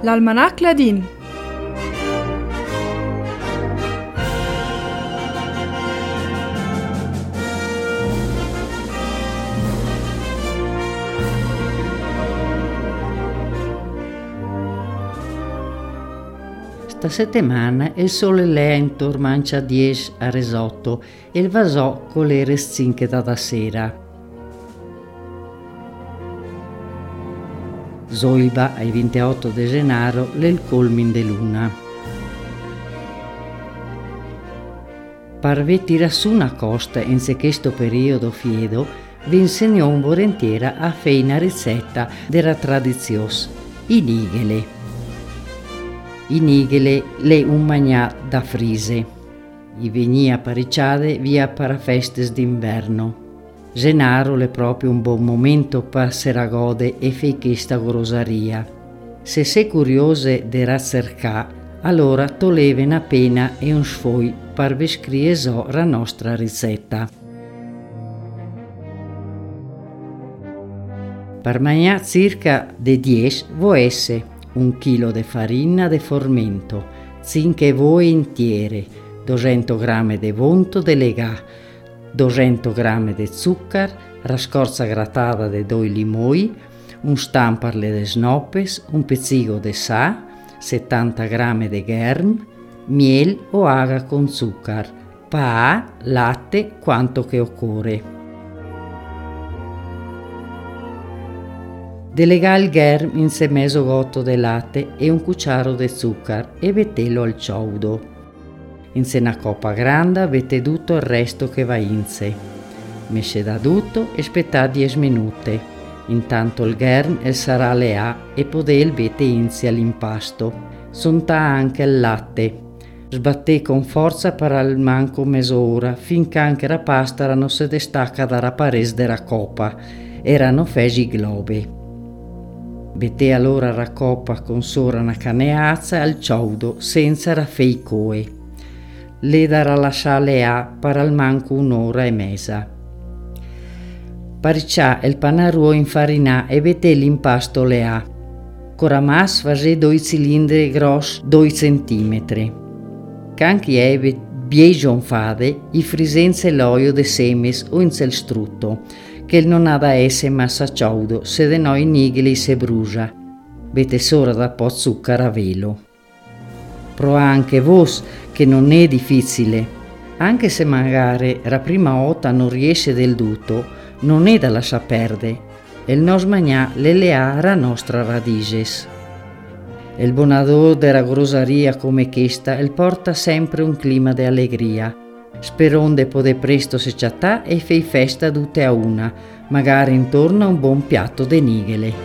L'Almanach Ladin. Sta settimana il sole lea intorno mancia 10 a risotto e il vasò con le reszinche da sera. Zoiba ai 28 di gennaio l'el colmin de luna. Parve tira su una costa in questo periodo fiedo vi insegnò un volentiera a fare una ricetta della tradizione, i nigele. I nigele le un magnà da frise. I venia paricciade via per festes d'inverno. Genaro è proprio un buon momento per seragode e fei questa grosaria. Se sei curiose della cercà, allora toleve una pena e un sfoi per vescrire la nostra ricetta. Per mangiare circa de 10 vuoi essere 1 chilo di farina di formento, 5 uova intiere, 200 g di vonto di legà, 200 g di zucchero, la scorza grattata di 2 limoni, un stamperle di snoppes, un pezzico di sal, 70 g di germ, miele o aga con zucchero, pa, latte quanto che occorre. Delega il germ in se mezzo gotto di latte e un cucciaro di zucchero e mettelo al ciaudo. In se una coppa grande mette tutto il resto che va in sé. Mesce da tutto e aspetta 10 minuti. Intanto il germ sarà lea e podel mette in sé all'impasto. Sonta anche il latte. Sbatte con forza per al manco mezz'ora finché anche la pasta non si distacca dalla parese della coppa. Erano fesi globi. Bette allora la coppa con sopra una caneazza al ciaudo senza raffei coe. Le darà lasciare a per al manco un'ora e mezza. Pariccià il panaruo infarinà e bette l'impasto le a. Coramas fase 2 cilindri grossi 2 centimetri. Canchi ebe biegion fade i frisenze l'olio de semes o in il strutto, che non ha da essere massa ciaudo se de noi nigli se brucia. Bete sora da po' zucchero a velo. Prova anche vos che non è difficile, anche se magari la prima volta non riesce del tutto, non è da lasciar perdere. Il nos magnà le lea la nostra radices. Il bonador della grosaria come questa il porta sempre un clima di allegria. Speronde pode presto se ciattà e fei festa tutte a una, magari intorno a un buon piatto de nigele.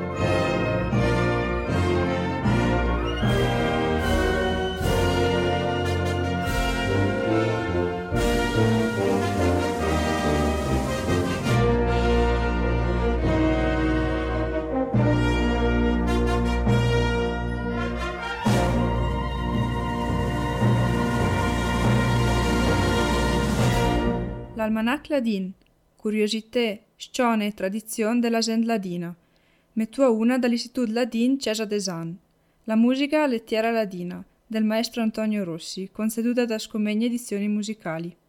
L'Almanach Ladin. Curiosité, scione e tradizione della gente ladina. Mettua una dall'Istituto Ladin Cesa Desan. La musica lettiera ladina del maestro Antonio Rossi, conceduta da Scomegna Edizioni Musicali.